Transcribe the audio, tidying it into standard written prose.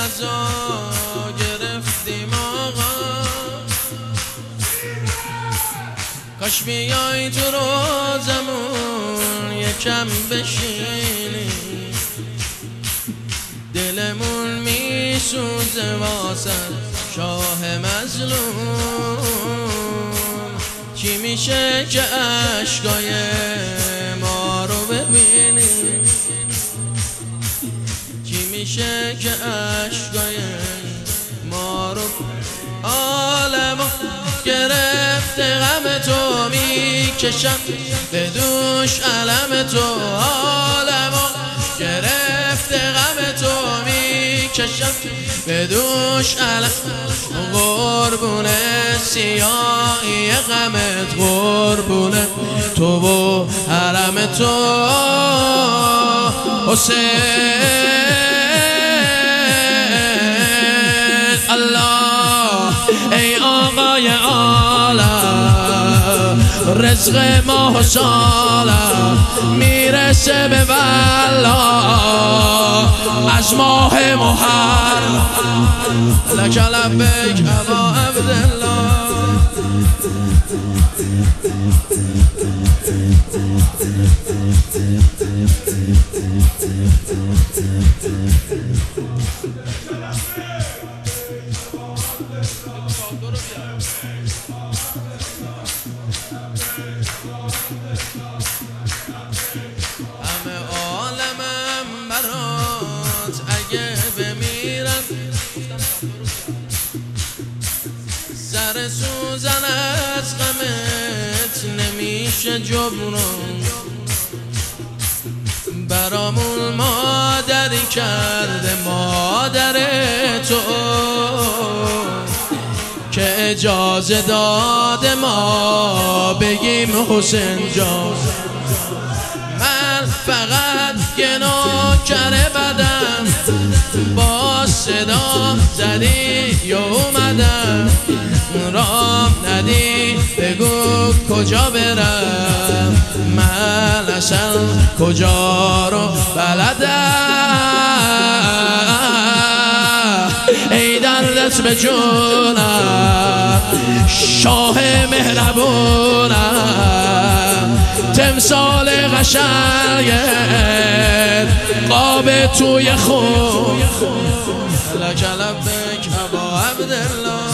عزا گرفتیم آقا، کاش بیای تو روزمون یکم بشینی، دلمون میسوزه واسه شاه مظلوم. چی میشه که عشقای ما رو ببینی، چی میشه که عشقای ما رو عالمو گرفته غم تو میکشم به دوش علم تو، عالمو گرفته غم تو میکشم به دوش علم، قربون سیاهی غمت، قربون تو و حرم تو حسین. الله ای آقای عالم، رزق ماه و سالم میرسه به والله از ماه محرم. لک لبیک ابا عبدالله. همه عالمم برات اگه بمیرن، سر سوزن از غمت نمیشه جبران. برامون مادری کرده مادر تو که اجازه داده ما بگیم حسین جان. من فقط یه نوکر بدم، با صدا زدی یا اومدم، رام ندی بگو کجا برم، من اصلا کجا رو بلدم. ای دردت به جونم شاه مهربونم، تمثال قشنگت قاب توی خون. لک لبیک ابا عبدالله.